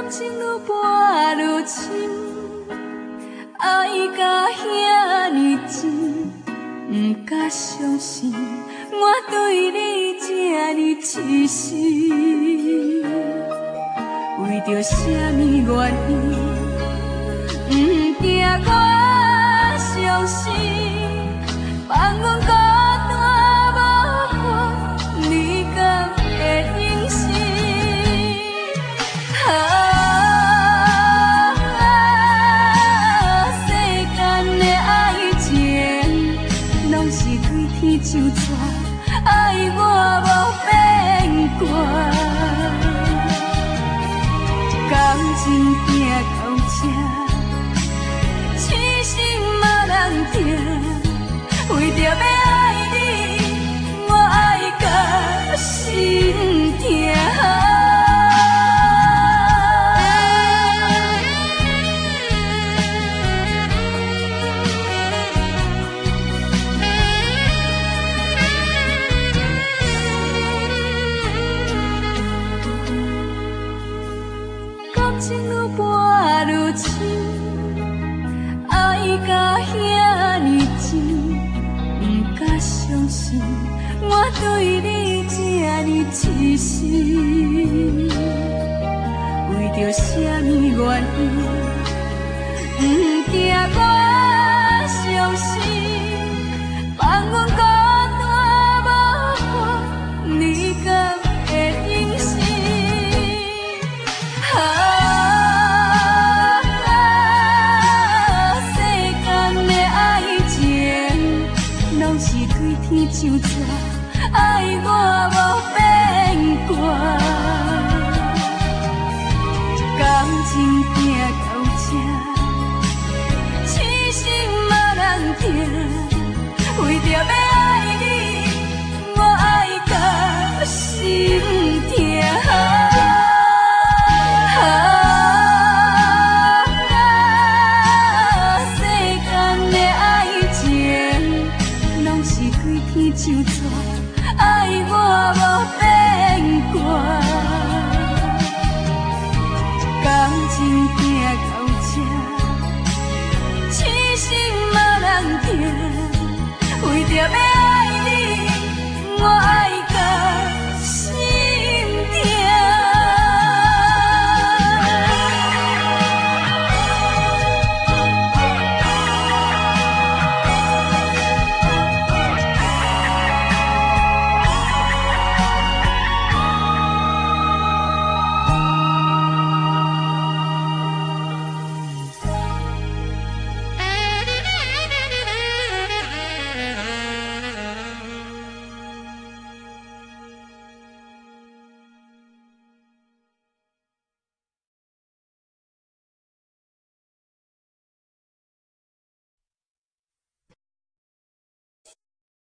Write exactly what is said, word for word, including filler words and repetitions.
情愈跋愈深，爱甲遐尼深，不敢相信我对你这呢痴心。为着什么原因，不惊我伤心，放阮孤单无伴，你敢会忍心？啊，世间的爱情，拢是对天就纸，爱我无变卦。感情行到这，痴心嘛人痛，为着要爱你，我爱到心痛。感情愈跋愈深，爱甲遐尼深，不敢相信我对你这呢痴心。为着什么原因？